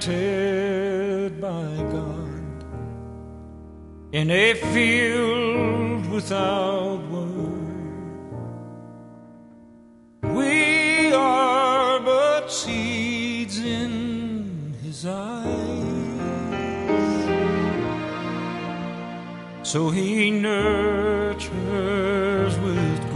planted by God in a field without word. We are but seeds in His eyes, so He nurtures with